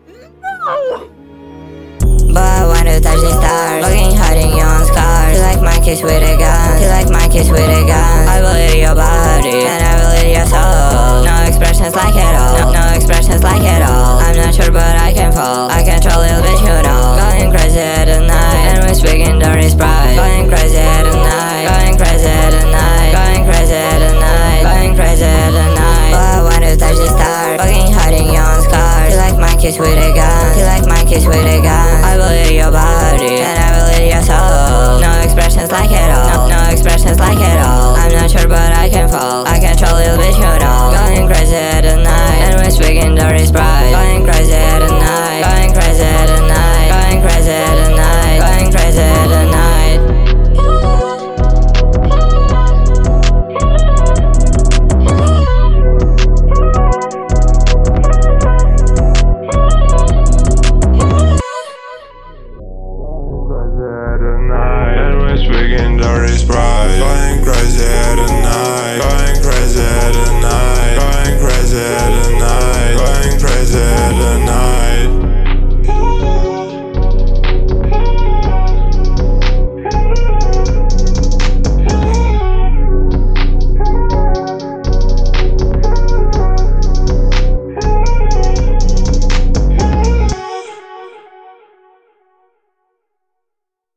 But I want to touch the stars, fucking hiding your scars. Feel like my kiss with a gun, feel like my kiss with a gun. I will eat your body, and I will eat your soul. No expressions like it all, no expressions like it all. I'm not sure but I can fall, I control little bitch, you know. Going crazy at the night, and we're speaking dirty sprite. Going crazy at the night, going crazy at the night, going crazy at the night, going crazy at the night. But I want to touch the stars, fucking hiding your scars. Feel like my kiss with a gun, feel like my kiss with a gun. I will eat your body, and I will eat your soul. No expressions like it all, no expressions like it all. I'm not sure but I can fall, I control little bitch, you know. Going crazy at the night, and we're speaking dirty sprite.